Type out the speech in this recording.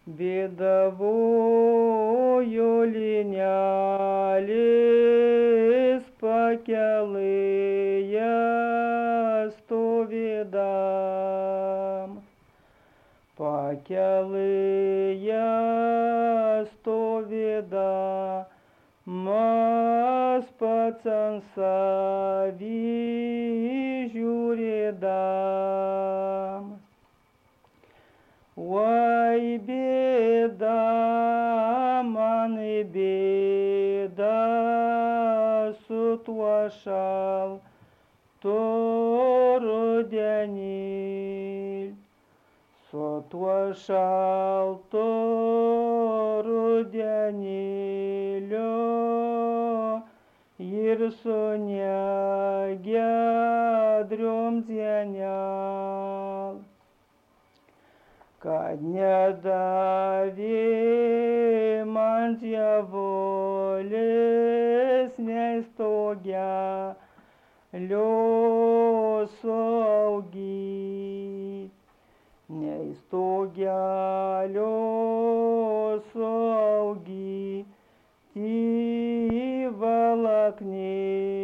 bėdavojo linelis pakelėje stovėdam. Pakelėje stovėdamas pats ant savį žiūrėdamas. Oi bėda, man bėda su tuo šaltu rudenį. Su tuo šaltu rudenėliu ir su negiedriom dienel. Kad nedavė man dievulis nei stogelio suaugyt, nei stogelio suaugyti valaknė.